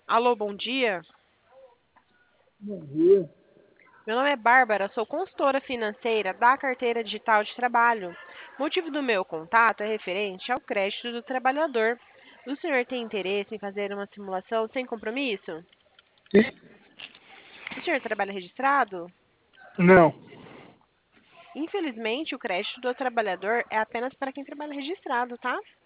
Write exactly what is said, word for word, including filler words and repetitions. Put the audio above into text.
Alô, bom dia. Bom dia. Meu nome é Bárbara, sou consultora financeira da Carteira Digital de Trabalho. O motivo do meu contato é referente ao crédito do trabalhador. O senhor tem interesse em fazer uma simulação sem compromisso? Sim? O senhor trabalha registrado? Não. Infelizmente, o crédito do trabalhador é apenas para quem trabalha registrado, tá?